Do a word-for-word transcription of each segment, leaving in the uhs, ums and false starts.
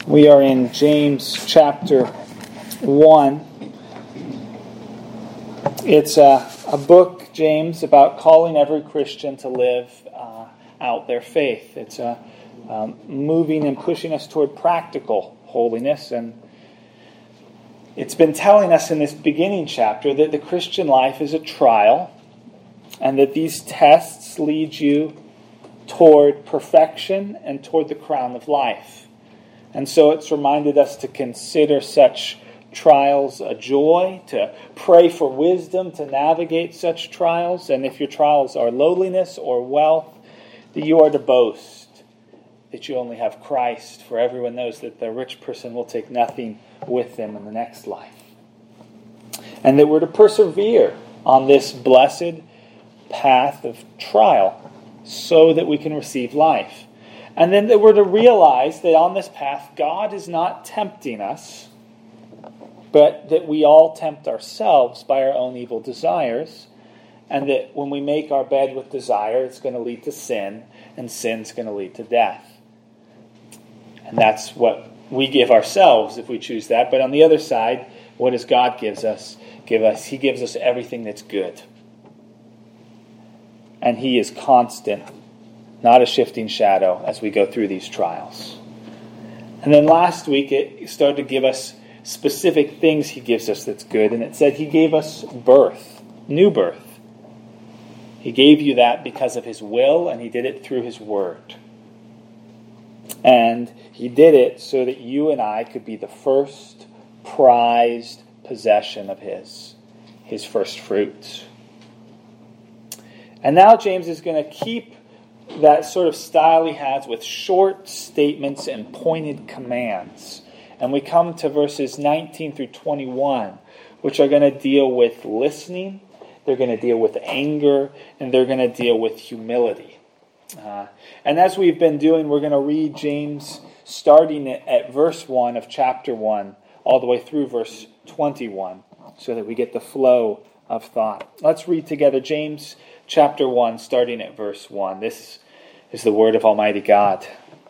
We are in James chapter one. It's a, a book, James, about calling every Christian to live uh, out their faith. It's a, um, moving and pushing us toward practical holiness. And it's been telling us in this beginning chapter that the Christian life is a trial and that these tests lead you toward perfection and toward the crown of life. And so it's reminded us to consider such trials a joy, to pray for wisdom to navigate such trials, and if your trials are lowliness or wealth, that you are to boast that you only have Christ, for everyone knows that the rich person will take nothing with them in the next life. And that we're to persevere on this blessed path of trial so that we can receive life. And then that we're to realize that on this path, God is not tempting us, but that we all tempt ourselves by our own evil desires, and that when we make our bed with desire, it's going to lead to sin, and sin's going to lead to death. And that's what we give ourselves if we choose that. But on the other side, what does God gives us? Give us? He gives us everything that's good. And He is constant, not a shifting shadow as we go through these trials. And then last week it started to give us specific things He gives us that's good. And it said He gave us birth, new birth. He gave you that because of His will, and He did it through His word. And He did it so that you and I could be the first prized possession of His, His first fruits. And now James is going to keep that sort of style he has with short statements and pointed commands. And we come to verses nineteen through twenty-one, which are going to deal with listening, they're going to deal with anger, and they're going to deal with humility. Uh, and as we've been doing, we're going to read James starting at, at verse one of chapter one, all the way through verse twenty-one, so that we get the flow of thought. Let's read together James chapter one, starting at verse one. This is the word of Almighty God.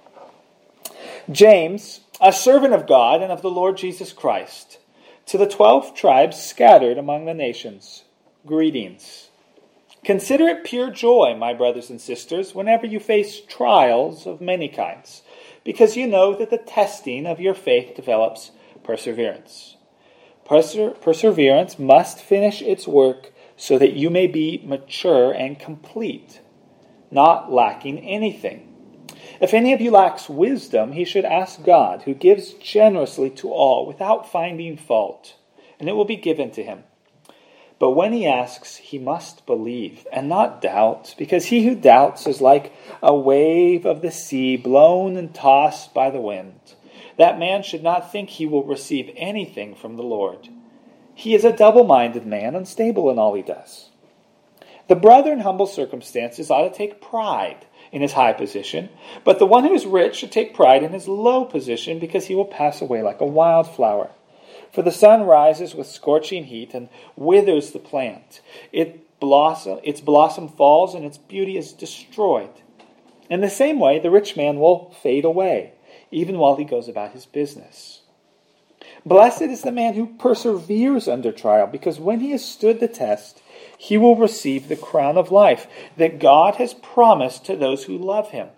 James, a servant of God and of the Lord Jesus Christ, to the twelve tribes scattered among the nations, greetings. Consider it pure joy, my brothers and sisters, whenever you face trials of many kinds, because you know that the testing of your faith develops perseverance. Perse- perseverance must finish its work so that you may be mature and complete, not lacking anything. If any of you lacks wisdom, he should ask God, who gives generously to all without finding fault, and it will be given to him. But when he asks, he must believe and not doubt, because he who doubts is like a wave of the sea blown and tossed by the wind. That man should not think he will receive anything from the Lord. He is a double-minded man, unstable in all he does. The brother in humble circumstances ought to take pride in his high position, but the one who is rich should take pride in his low position, because he will pass away like a wildflower. For the sun rises with scorching heat and withers the plant. It blossom, its blossom falls and its beauty is destroyed. In the same way, the rich man will fade away, even while he goes about his business. Blessed is the man who perseveres under trial, because when he has stood the test, he will receive the crown of life that God has promised to those who love him.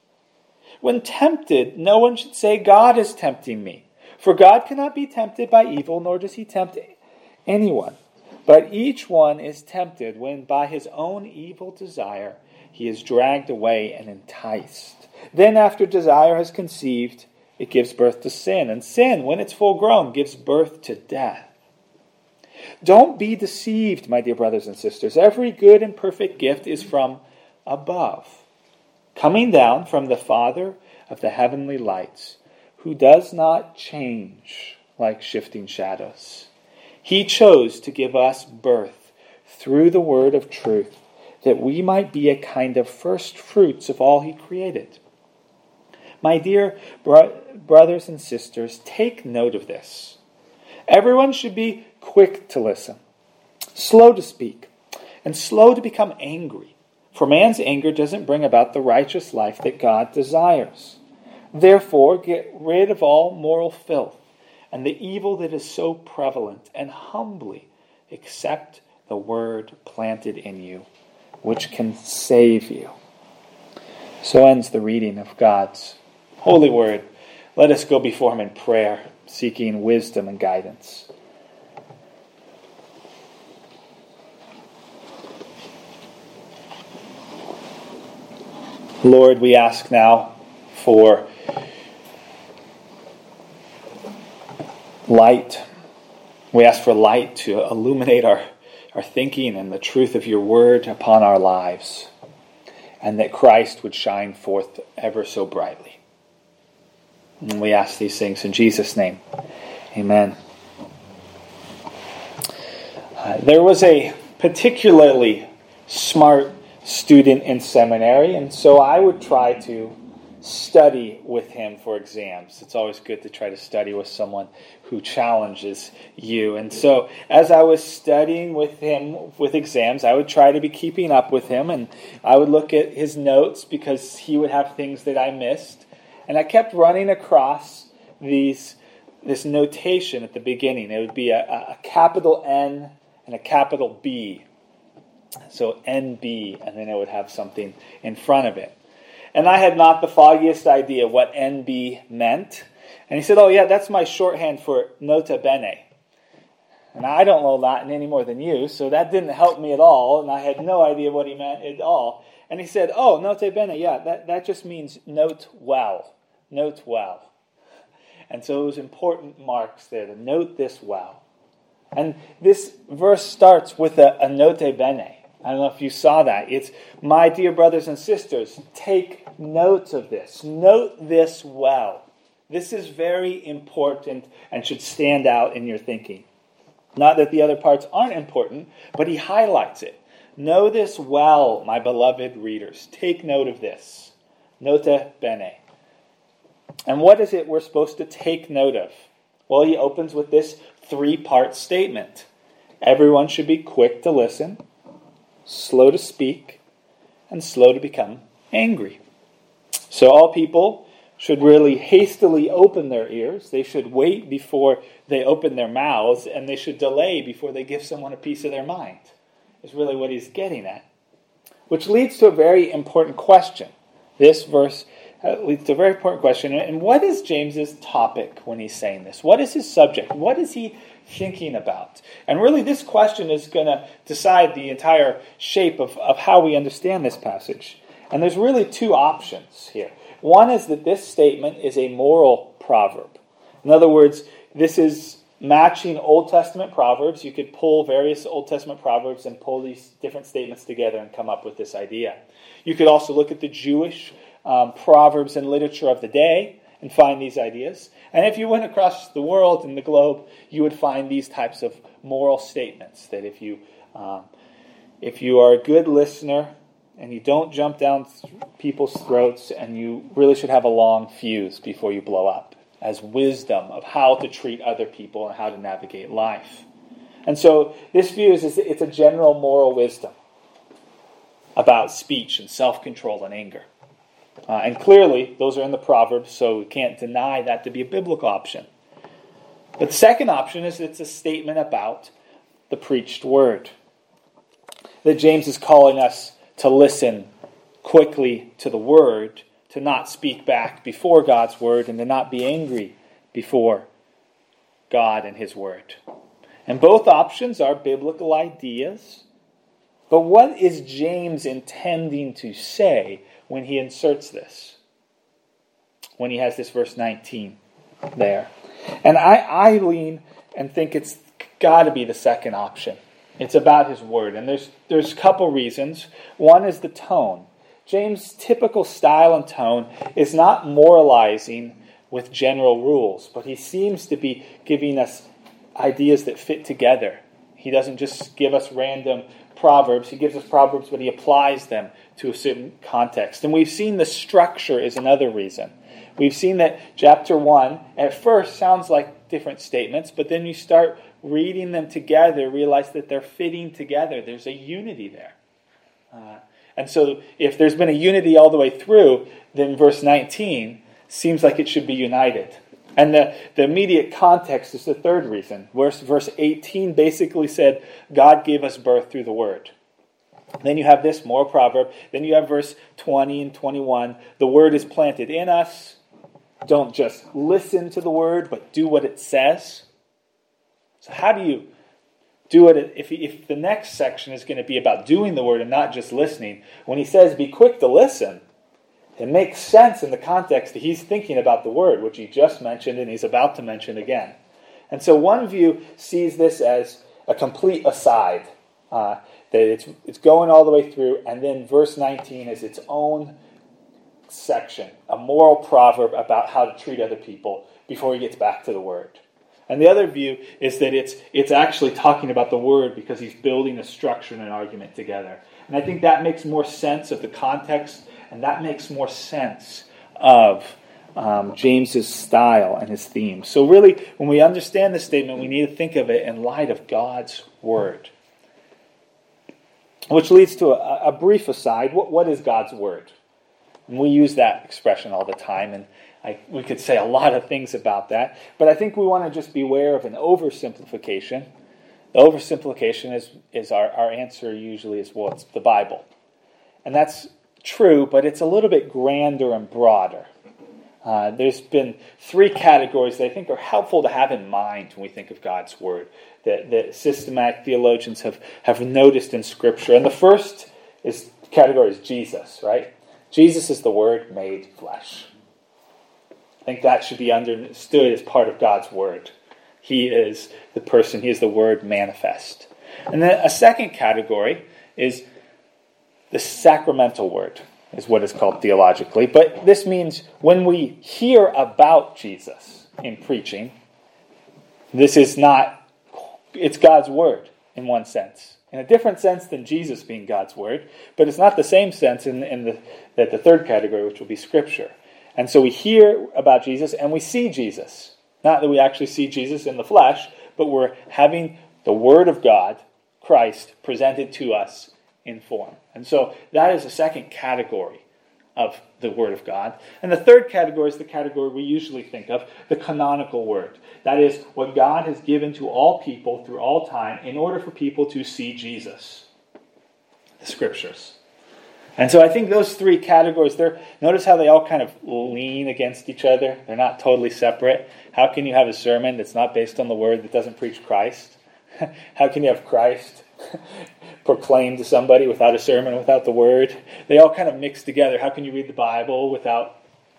When tempted, no one should say, God is tempting me. For God cannot be tempted by evil, nor does he tempt anyone. But each one is tempted when by his own evil desire he is dragged away and enticed. Then after desire has conceived, it gives birth to sin. And sin, when it's full grown, gives birth to death. Don't be deceived, my dear brothers and sisters. Every good and perfect gift is from above, coming down from the Father of the heavenly lights, who does not change like shifting shadows. He chose to give us birth through the word of truth, that we might be a kind of first fruits of all He created. My dear bro- brothers and sisters, take note of this. Everyone should be quick to listen, slow to speak, and slow to become angry. For man's anger doesn't bring about the righteous life that God desires. Therefore, get rid of all moral filth and the evil that is so prevalent, and humbly accept the word planted in you, which can save you. So ends the reading of God's holy word. Let us go before him in prayer, seeking wisdom and guidance. Lord, we ask now for light. We ask for light to illuminate our, our thinking and the truth of your word upon our lives, and that Christ would shine forth ever so brightly. And we ask these things in Jesus' name. Amen. Uh, there was a particularly smart student in seminary, and so I would try to study with him for exams. It's always good to try to study with someone who challenges you. And so as I was studying with him with exams, I would try to be keeping up with him, and I would look at his notes because he would have things that I missed. And I kept running across these this notation at the beginning. It would be a, a capital N and a capital B. So N B, and then it would have something in front of it. And I had not the foggiest idea what N B meant. And he said, oh yeah, that's my shorthand for nota bene. And I don't know Latin any more than you, so that didn't help me at all, and I had no idea what he meant at all. And he said, oh, nota bene, yeah, that, that just means note well. Note well. And so it was important marks there to note this well. And this verse starts with a, a nota bene. I don't know if you saw that. It's, my dear brothers and sisters, take note of this. Note this well. This is very important and should stand out in your thinking. Not that the other parts aren't important, but he highlights it. Know this well, my beloved readers. Take note of this. Nota bene. And what is it we're supposed to take note of? Well, he opens with this three-part statement. Everyone should be quick to listen, slow to speak, and slow to become angry. So all people should really hastily open their ears. They should wait before they open their mouths, and they should delay before they give someone a piece of their mind, is really what he's getting at. Which leads to a very important question. This verse uh, leads to a very important question. And what is James's topic when he's saying this? What is his subject? What is he thinking about? And really this question is going to decide the entire shape of, of how we understand this passage. And there's really two options here. One is that this statement is a moral proverb. In other words, this is matching Old Testament proverbs. You could pull various Old Testament proverbs and pull these different statements together and come up with this idea. You could also look at the Jewish um, proverbs and literature of the day and find these ideas. And if you went across the world and the globe, you would find these types of moral statements. That if you, um, if you are a good listener and you don't jump down people's throats, and you really should have a long fuse before you blow up, as wisdom of how to treat other people and how to navigate life. And so this view is it's a general moral wisdom about speech and self-control and anger. Uh, and clearly, those are in the Proverbs, so we can't deny that to be a biblical option. But the second option is it's a statement about the preached word. That James is calling us to listen quickly to the word, to not speak back before God's word, and to not be angry before God and his word. And both options are biblical ideas. But what is James intending to say when he inserts this? When he has this verse nineteen there. And I, I lean and think it's got to be the second option. It's about his word. And there's there's a couple reasons. One is the tone. James' typical style and tone is not moralizing with general rules, but he seems to be giving us ideas that fit together. He doesn't just give us random proverbs. He gives us proverbs, but he applies them to a certain context. And we've seen the structure is another reason. We've seen that chapter one at first sounds like different statements, but then you start reading them together, realize that they're fitting together. There's a unity there. Uh, and so if there's been a unity all the way through, then verse nineteen seems like it should be united. And the, the immediate context is the third reason. Verse, verse eighteen basically said, God gave us birth through the Word. Then you have this moral proverb. Then you have verse twenty and twenty-one. The Word is planted in us. Don't just listen to the Word, but do what it says. So how do you do it? If, if the next section is going to be about doing the Word and not just listening, when he says be quick to listen, it makes sense in the context that he's thinking about the Word, which he just mentioned and he's about to mention again. And so one view sees this as a complete aside, uh, that it's it's going all the way through, and then verse nineteen is its own section, a moral proverb about how to treat other people before he gets back to the Word. And the other view is that it's it's actually talking about the Word because he's building a structure and an argument together. And I think that makes more sense of the context, and that makes more sense of um, James's style and his theme. So really, when we understand this statement, we need to think of it in light of God's Word. Which leads to a, a brief aside. What, what is God's Word? And we use that expression all the time, and I, we could say a lot of things about that. But I think we want to just be aware of an oversimplification. The oversimplification is, is our, our answer usually is, well, it's the Bible. And that's true, but it's a little bit grander and broader. Uh, there's been three categories that I think are helpful to have in mind when we think of God's Word, that, that systematic theologians have, have noticed in Scripture. And the first is category is Jesus, right? Jesus is the Word made flesh. I think that should be understood as part of God's Word. He is the person, he is the Word manifest. And then a second category is the sacramental Word, is what it's called theologically. But this means when we hear about Jesus in preaching, this is not, it's God's Word in one sense. In a different sense than Jesus being God's Word, but it's not the same sense in, in the, that the third category, which will be Scripture. And so we hear about Jesus and we see Jesus. Not that we actually see Jesus in the flesh, but we're having the Word of God, Christ, presented to us in form. And so that is the second category of the Word of God. And the third category is the category we usually think of, the canonical Word. That is what God has given to all people through all time in order for people to see Jesus. The Scriptures. And so I think those three categories, they're, notice how they all kind of lean against each other. They're not totally separate. How can you have a sermon that's not based on the Word, that doesn't preach Christ? How can you have Christ proclaimed to somebody without a sermon, without the Word? They all kind of mix together. How can you read the Bible without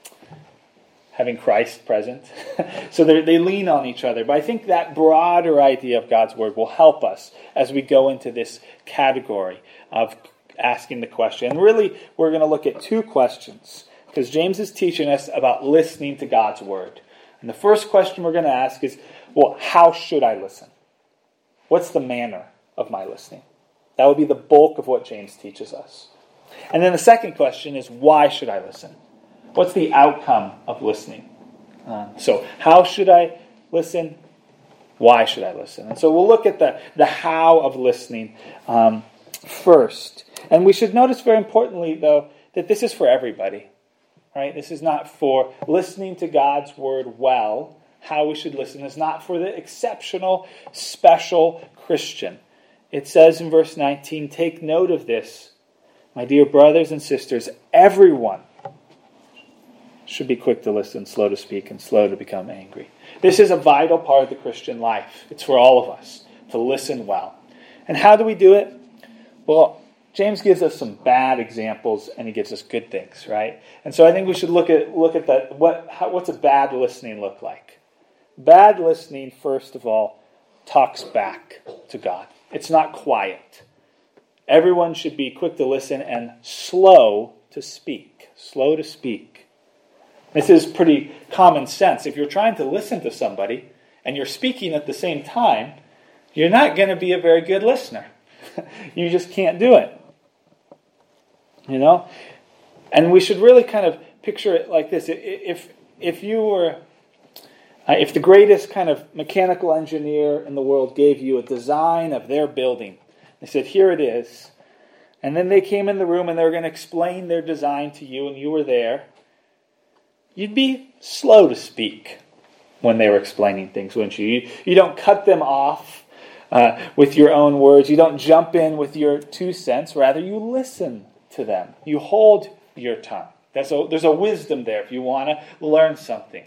having Christ present? So they lean on each other. But I think that broader idea of God's Word will help us as we go into this category of asking the question. And really, we're going to look at two questions, because James is teaching us about listening to God's Word. And the first question we're going to ask is, well, how should I listen? What's the manner of my listening? That would be the bulk of what James teaches us. And then the second question is, why should I listen? What's the outcome of listening? Uh, so, how should I listen? Why should I listen? And so we'll look at the, the how of listening um, first. And we should notice very importantly, though, that this is for everybody. Right? This is not for listening to God's Word well. How we should listen is not for the exceptional, special Christian. It says in verse nineteen, take note of this, my dear brothers and sisters, everyone should be quick to listen, slow to speak, and slow to become angry. This is a vital part of the Christian life. It's for all of us to listen well. And how do we do it? Well, James gives us some bad examples, and he gives us good things, right? And so I think we should look at look at that. What how, what's a bad listening look like? Bad listening, first of all, talks back to God. It's not quiet. Everyone should be quick to listen and slow to speak. Slow to speak. This is pretty common sense. If you're trying to listen to somebody and you're speaking at the same time, you're not going to be a very good listener. You just can't do it. You know? And we should really kind of picture it like this. If if you were, uh, if the greatest kind of mechanical engineer in the world gave you a design of their building, they said, here it is, and then they came in the room and they were going to explain their design to you and you were there, you'd be slow to speak when they were explaining things, wouldn't you? You, you don't cut them off uh, with your own words. You don't jump in with your two cents. Rather, you listen to them. You hold your tongue. That's a, there's a wisdom there if you want to learn something.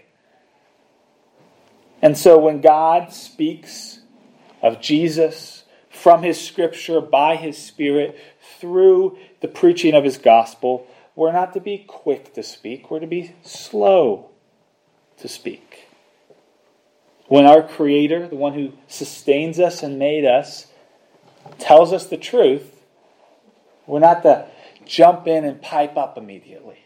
And so when God speaks of Jesus from His Scripture, by His Spirit, through the preaching of His gospel, we're not to be quick to speak. We're to be slow to speak. When our Creator, the one who sustains us and made us, tells us the truth, we're not to jump in and pipe up immediately.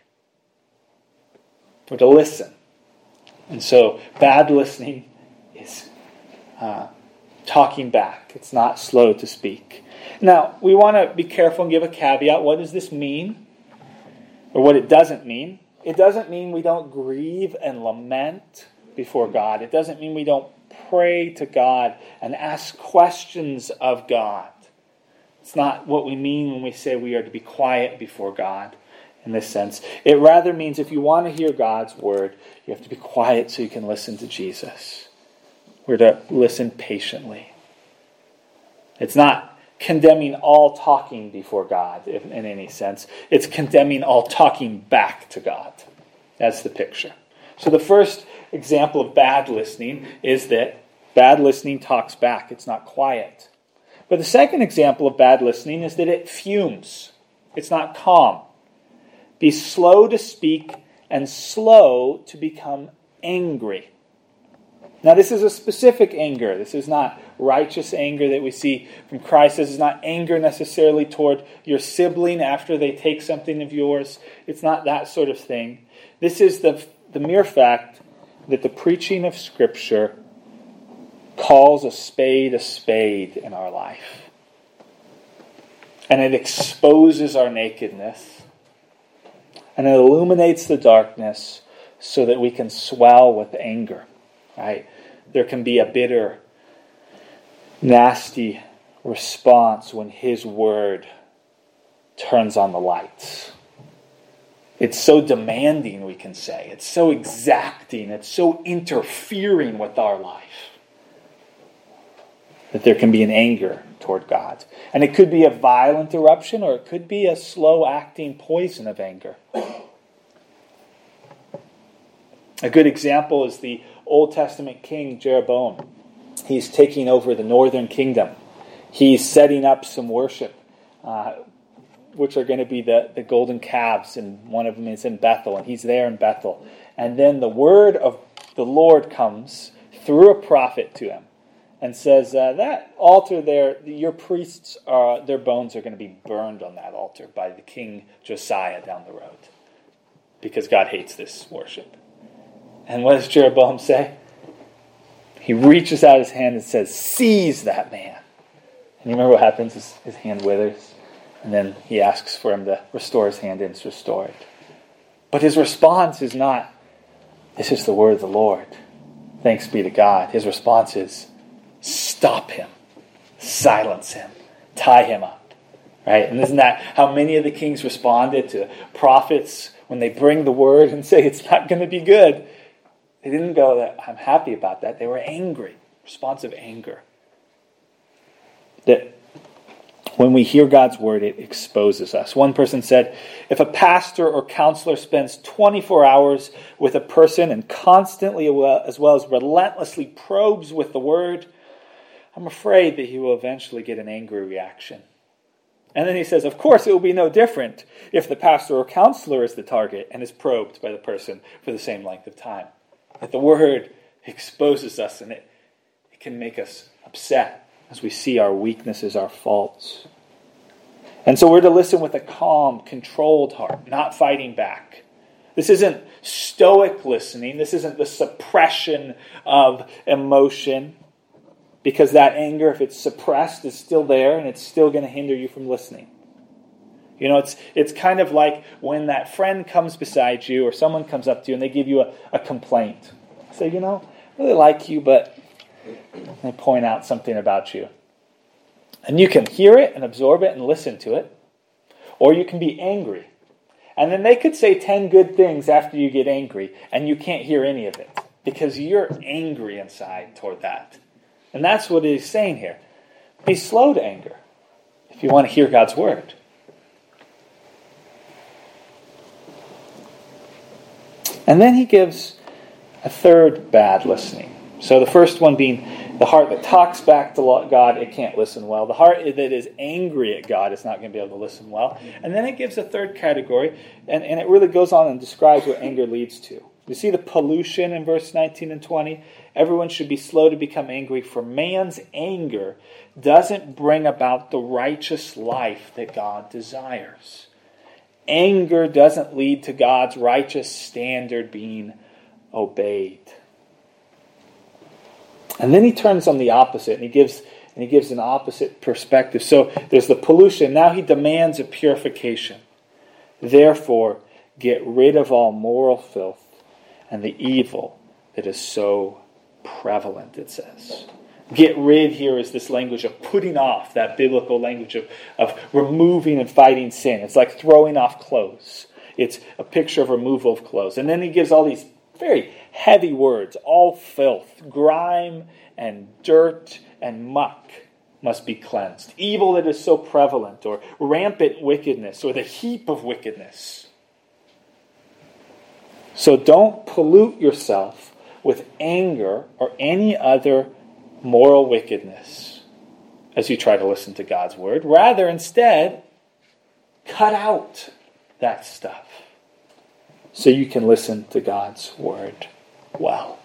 We're to listen. And so bad listening is uh, talking back. It's not slow to speak. Now, we want to be careful and give a caveat. What does this mean? Or what it doesn't mean? It doesn't mean we don't grieve and lament before God. It doesn't mean we don't pray to God and ask questions of God. It's not what we mean when we say we are to be quiet before God in this sense. It rather means if you want to hear God's word, you have to be quiet so you can listen to Jesus. We're to listen patiently. It's not condemning all talking before God in any sense. It's condemning all talking back to God. That's the picture. So the first example of bad listening is that bad listening talks back. It's not quiet. But the second example of bad listening is that it fumes. It's not calm. Be slow to speak and slow to become angry. Now, this is a specific anger. This is not righteous anger that we see from Christ. This is not anger necessarily toward your sibling after they take something of yours. It's not that sort of thing. This is the, the mere fact that the preaching of Scripture calls a spade a spade in our life. And it exposes our nakedness. And it illuminates the darkness so that we can swell with anger. Right? There can be a bitter, nasty response when His word turns on the lights. It's so demanding, we can say. It's so exacting. It's so interfering with our life that there can be an anger toward God. And it could be a violent eruption, or it could be a slow-acting poison of anger. A good example is the Old Testament king Jeroboam. He's taking over the northern kingdom. He's setting up some worship, uh, which are going to be the, the golden calves, and one of them is in Bethel, and he's there in Bethel. And then the word of the Lord comes through a prophet to him and says, uh, that altar there, your priests, are, their bones are going to be burned on that altar by the king Josiah down the road, because God hates this worship. And what does Jeroboam say? He reaches out his hand and says, seize that man. And you remember what happens? His, his hand withers. And then he asks for him to restore his hand, and it's restored. But his response is not, this is the word of the Lord. Thanks be to God. His response is, stop him. Silence him. Tie him up. Right? And isn't that how many of the kings responded to prophets when they bring the word and say it's not going to be good? They didn't go, that I'm happy about that. They were angry. Response of anger. That when we hear God's word, it exposes us. One person said, if a pastor or counselor spends twenty-four hours with a person and constantly, as well as relentlessly probes with the word, I'm afraid that he will eventually get an angry reaction. And then he says, of course, it will be no different if the pastor or counselor is the target and is probed by the person for the same length of time. That the word exposes us, and it, it can make us upset as we see our weaknesses, our faults. And so we're to listen with a calm, controlled heart, not fighting back. This isn't stoic listening. This isn't the suppression of emotion, because that anger, if it's suppressed, is still there, and it's still going to hinder you from listening. You know, it's it's kind of like when that friend comes beside you, or someone comes up to you and they give you a, a complaint. Say, you know, I really like you, but they point out something about you. And you can hear it and absorb it and listen to it. Or you can be angry And then they could say ten good things after you get angry, and you can't hear any of it because you're angry inside toward that. And that's what he's saying here. Be slow to anger if you want to hear God's word. And then he gives a third bad listening. So the first one being the heart that talks back to God, it can't listen well. The heart that is angry at God is not going to be able to listen well. And then it gives a third category, and, and it really goes on and describes what anger leads to. You see the pollution in verse nineteen and twenty? Everyone should be slow to become angry, for man's anger doesn't bring about the righteous life that God desires. Anger doesn't lead to God's righteous standard being obeyed. And then he turns on the opposite, and he gives and he gives an opposite perspective. So there's the pollution. Now he demands a purification. Therefore, get rid of all moral filth and the evil that is so prevalent, it says. Get rid here is this language of putting off, that biblical language of, of removing and fighting sin. It's like throwing off clothes. It's a picture of removal of clothes. And then he gives all these very heavy words. All filth, grime, and dirt, and muck must be cleansed. Evil that is so prevalent, or rampant wickedness, or the heap of wickedness. So don't pollute yourself with anger or any other moral wickedness as you try to listen to God's word. Rather, instead, cut out that stuff so you can listen to God's word well.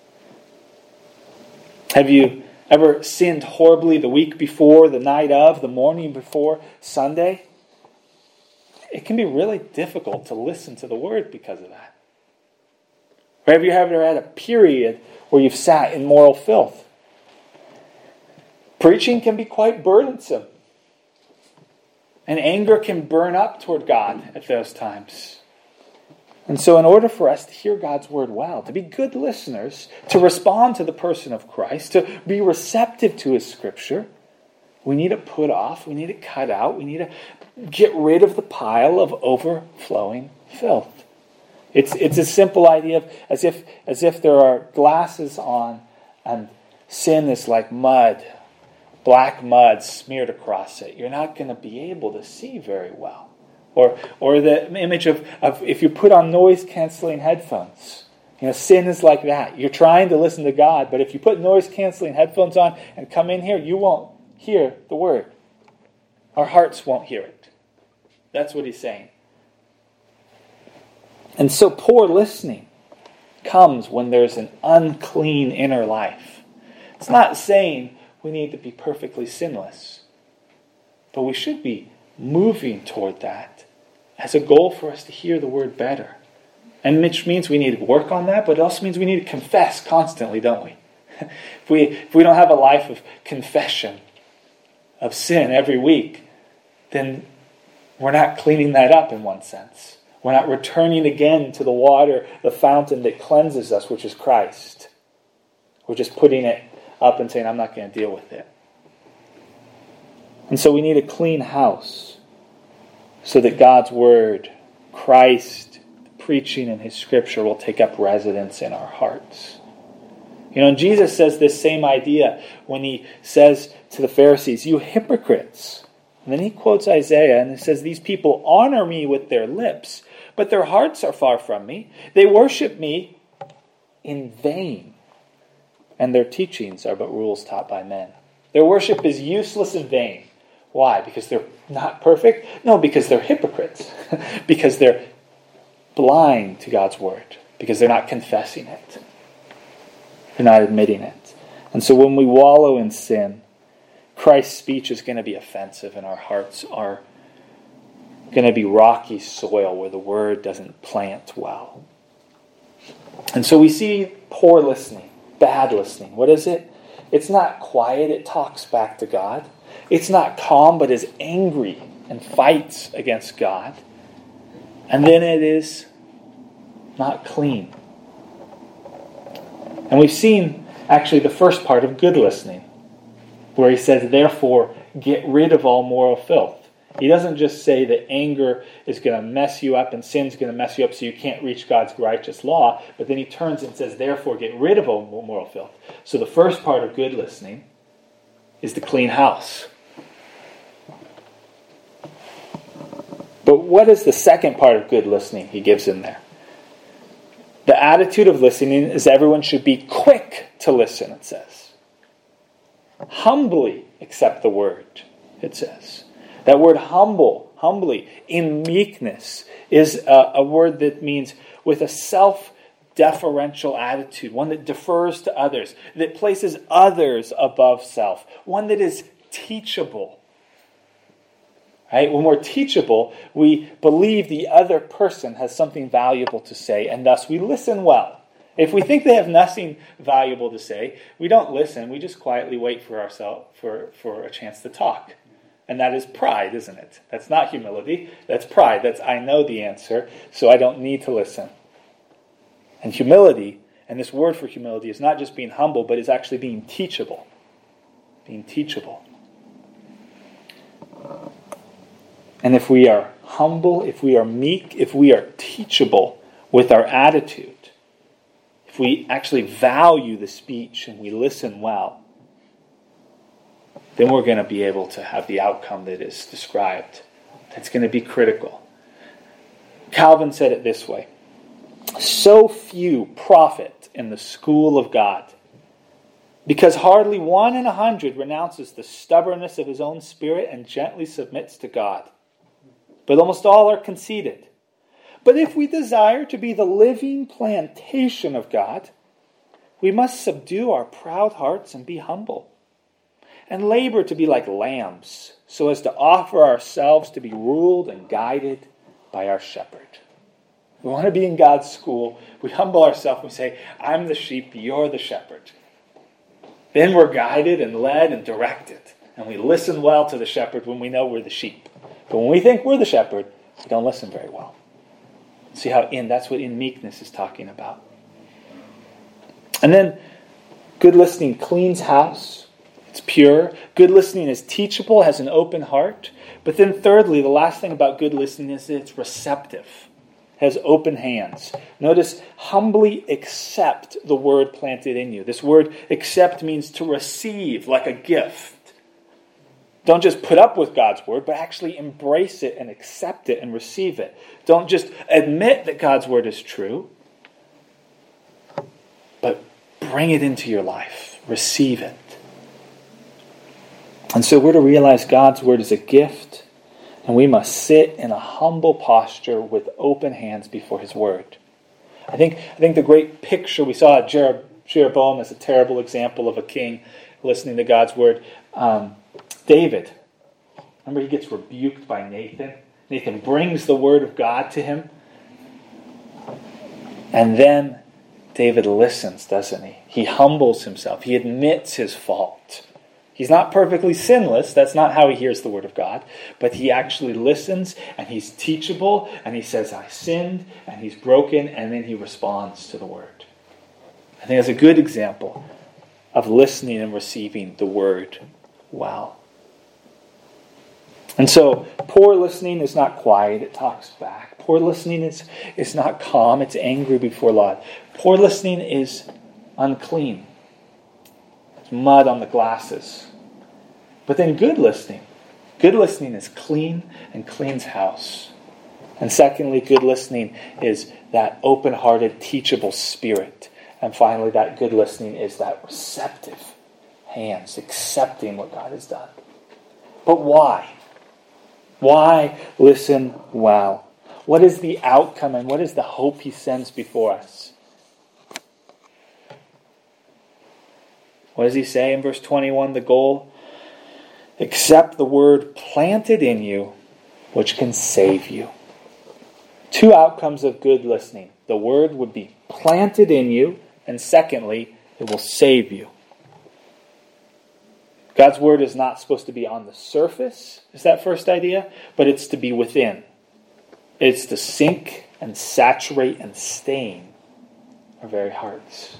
Have you ever sinned horribly the week before, the night of, the morning before Sunday? It can be really difficult to listen to the word because of that. Or have you ever had a period where you've sat in moral filth? Preaching can be quite burdensome. And anger can burn up toward God at those times. And so in order for us to hear God's word well, to be good listeners, to respond to the person of Christ, to be receptive to his scripture, we need to put off, we need to cut out, we need to get rid of the pile of overflowing filth. It's it's a simple idea of as if as if there are glasses on and sin is like mud, black mud smeared across it. You're not going to be able to see very well. Or or the image of, of if you put on noise-canceling headphones. You know, sin is like that. You're trying to listen to God, but if you put noise-canceling headphones on and come in here, you won't hear the word. Our hearts won't hear it. That's what he's saying. And so poor listening comes when there's an unclean inner life. It's not saying we need to be perfectly sinless, but we should be moving toward that as a goal for us to hear the word better. And which means we need to work on that, but it also means we need to confess constantly, don't we? if we if we don't have a life of confession of sin every week, then we're not cleaning that up in one sense. We're not returning again to the water, the fountain that cleanses us, which is Christ. We're just putting it up and saying, I'm not going to deal with it. And so we need a clean house so that God's word, Christ, preaching in his scripture will take up residence in our hearts. You know, and Jesus says this same idea when he says to the Pharisees, you hypocrites. And then he quotes Isaiah and he says, these people honor me with their lips, but their hearts are far from me. They worship me in vain, and their teachings are but rules taught by men. Their worship is useless and vain. Why? Because they're not perfect? No, because they're hypocrites. Because they're blind to God's word. Because they're not confessing it. They're not admitting it. And so when we wallow in sin, Christ's speech is going to be offensive and our hearts are going to be rocky soil where the word doesn't plant well. And so we see poor listening, bad listening. What is it? It's not quiet, it talks back to God. It's not calm, but is angry and fights against God. And then it is not clean. And we've seen actually the first part of good listening, where he says, therefore, get rid of all moral filth. He doesn't just say that anger is going to mess you up and sin's going to mess you up so you can't reach God's righteous law, but then he turns and says, therefore, get rid of all moral filth. So the first part of good listening is to clean house. But what is the second part of good listening he gives in there? The attitude of listening is everyone should be quick to listen, it says. Humbly accept the word, it says. That word humble, humbly, in meekness, is a, a word that means with a self-deferential attitude, one that defers to others, that places others above self, one that is teachable. Right? When we're teachable, we believe the other person has something valuable to say, and thus we listen well. If we think they have nothing valuable to say, we don't listen. We just quietly wait for ourselves for, for a chance to talk. And that is pride, isn't it? That's not humility. That's pride. That's I know the answer, so I don't need to listen. And humility, and this word for humility, is not just being humble, but is actually being teachable. Being teachable. And if we are humble, if we are meek, if we are teachable with our attitude, if we actually value the speech and we listen well, then we're going to be able to have the outcome that is described. That's going to be critical. Calvin said it this way: so few profit in the school of God, because hardly one in a hundred renounces the stubbornness of his own spirit and gently submits to God. But almost all are conceited. But if we desire to be the living plantation of God, we must subdue our proud hearts and be humble, and labor to be like lambs, so as to offer ourselves to be ruled and guided by our shepherd. We want to be in God's school. We humble ourselves. We say, I'm the sheep, you're the shepherd. Then we're guided and led and directed. And we listen well to the shepherd when we know we're the sheep. But when we think we're the shepherd, we don't listen very well. See how in that's what in meekness is talking about. And then good listening cleans house. It's pure. Good listening is teachable, has an open heart. But then thirdly, the last thing about good listening is that it's receptive. Has open hands. Notice, humbly accept the word planted in you. This word accept means to receive like a gift. Don't just put up with God's word, but actually embrace it and accept it and receive it. Don't just admit that God's word is true, but bring it into your life. Receive it. And so we're to realize God's word is a gift, and we must sit in a humble posture with open hands before his word. I think I think the great picture we saw at Jeroboam is a terrible example of a king listening to God's word. Um, David, remember he gets rebuked by Nathan. Nathan brings the word of God to him. And then David listens, doesn't he? He humbles himself. He admits his fault. He's not perfectly sinless. That's not how he hears the word of God. But he actually listens, and he's teachable, and he says, I sinned, and he's broken, and then he responds to the word. I think that's a good example of listening and receiving the word well. And so, poor listening is not quiet, it talks back. Poor listening is, is not calm, it's angry before God. Poor listening is unclean. It's mud on the glasses. But then good listening. Good listening is clean and cleans house. And secondly, good listening is that open-hearted, teachable spirit. And finally, that good listening is that receptive hands, accepting what God has done. But why? Why listen well? What is the outcome and what is the hope he sends before us? What does he say in verse twenty-one? The goal? Accept the word planted in you, which can save you. Two outcomes of good listening. The word would be planted in you, and secondly, it will save you. God's word is not supposed to be on the surface, is that first idea, but it's to be within. It's to sink and saturate and stain our very hearts.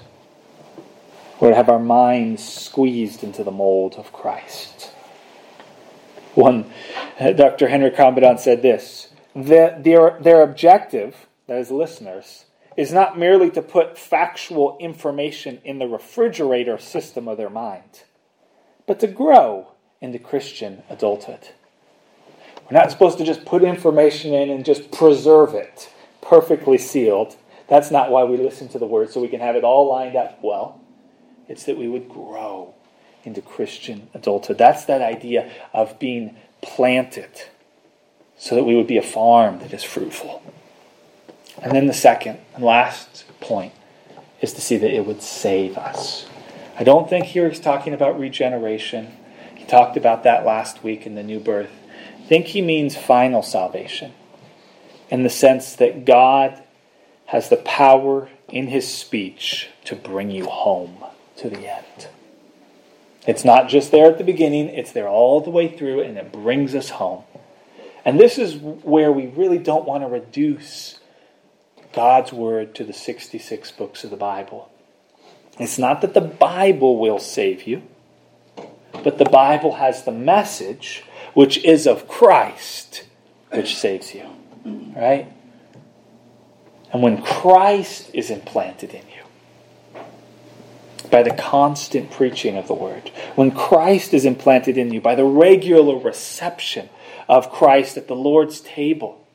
We're to have our minds squeezed into the mold of Christ. One, Doctor Henry Combedon said this, that their, their objective, that is listeners, is not merely to put factual information in the refrigerator system of their mind, but to grow into Christian adulthood. We're not supposed to just put information in and just preserve it, perfectly sealed. That's not why we listen to the Word, so we can have it all lined up well. It's that we would grow into Christian adulthood. That's that idea of being planted, so that we would be a farm that is fruitful. And then the second and last point is to see that it would save us. I don't think here he's talking about regeneration. He talked about that last week in the new birth. I think he means final salvation, in the sense that God has the power in his speech to bring you home to the end. It's not just there at the beginning, it's there all the way through, and it brings us home. And this is where we really don't want to reduce God's Word to the sixty-six books of the Bible. It's not that the Bible will save you, but the Bible has the message, which is of Christ, which saves you. Right? And when Christ is implanted in you, by the constant preaching of the Word, when Christ is implanted in you, by the regular reception of Christ at the Lord's table,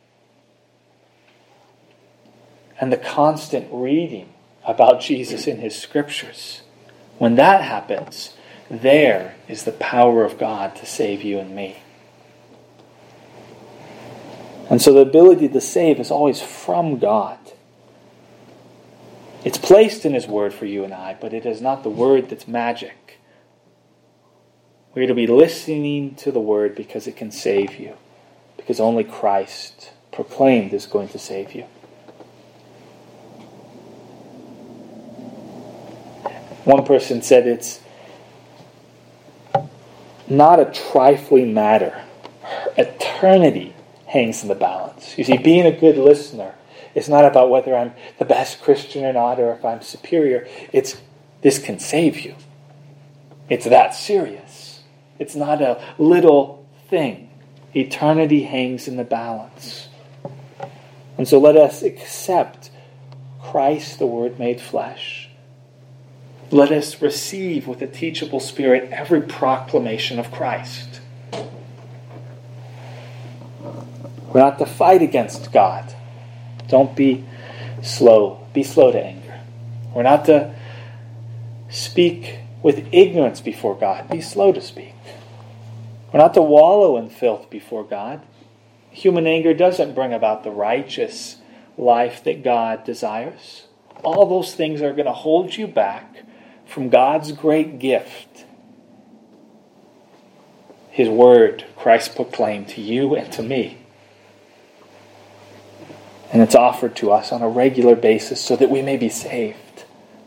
and the constant reading about Jesus in his Scriptures, when that happens, there is the power of God to save you and me. And so the ability to save is always from God. It's placed in his Word for you and I, but it is not the Word that's magic. We're to be listening to the Word because it can save you. Because only Christ proclaimed is going to save you. One person said it's not a trifling matter. Eternity hangs in the balance. You see, being a good listener is not about whether I'm the best Christian or not, or if I'm superior. It's, this can save you. It's that serious. It's not a little thing. Eternity hangs in the balance. And so let us accept Christ, the Word made flesh. Let us receive with a teachable spirit every proclamation of Christ. We're not to fight against God. Don't be slow. Be slow to anger. We're not to speak with ignorance before God. Be slow to speak. We're not to wallow in filth before God. Human anger doesn't bring about the righteous life that God desires. All those things are going to hold you back from God's great gift. His Word, Christ proclaimed to you and to me. And it's offered to us on a regular basis so that we may be saved.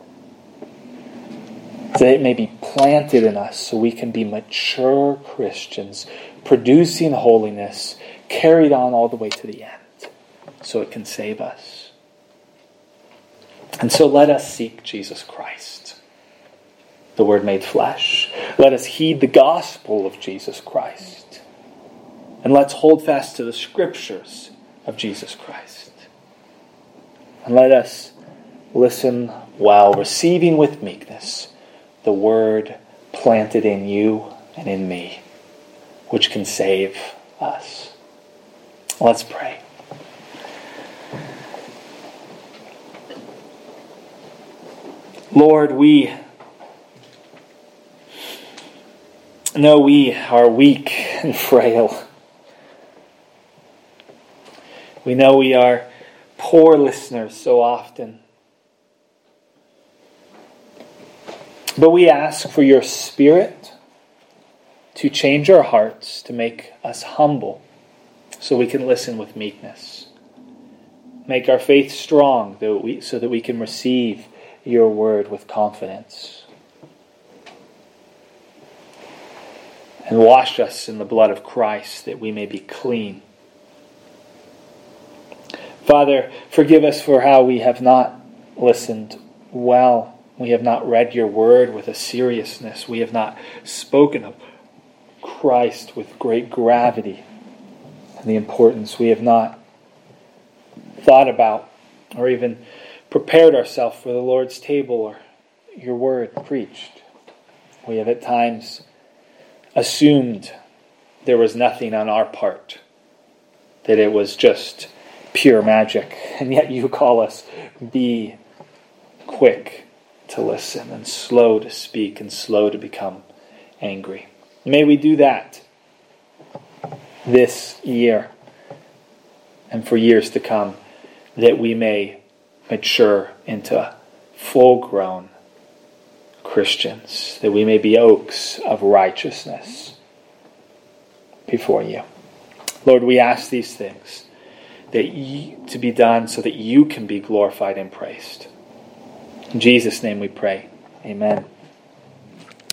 So that it may be planted in us so we can be mature Christians, producing holiness, carried on all the way to the end, so it can save us. And so let us seek Jesus Christ, the Word made flesh. Let us heed the gospel of Jesus Christ. And let's hold fast to the Scriptures of Jesus Christ. And let us listen while receiving with meekness the Word planted in you and in me, which can save us. Let's pray. Lord, we know we are weak and frail. We know we are poor listeners so often. But we ask for your Spirit to change our hearts, to make us humble, so we can listen with meekness. Make our faith strong so that we can receive your word with confidence. And wash us in the blood of Christ that we may be clean. Father, forgive us for how we have not listened well. We have not read your word with a seriousness. We have not spoken of Christ with great gravity and the importance we have not thought about or even prepared ourselves for the Lord's table or your word preached. We have at times assumed there was nothing on our part, that it was just pure magic, and yet you call us be quick to listen and slow to speak and slow to become angry. May we do that this year and for years to come, that we may mature into full-grown Christians, that we may be oaks of righteousness before you. Lord, we ask these things that you, to be done so that you can be glorified and praised. In Jesus' name we pray. Amen.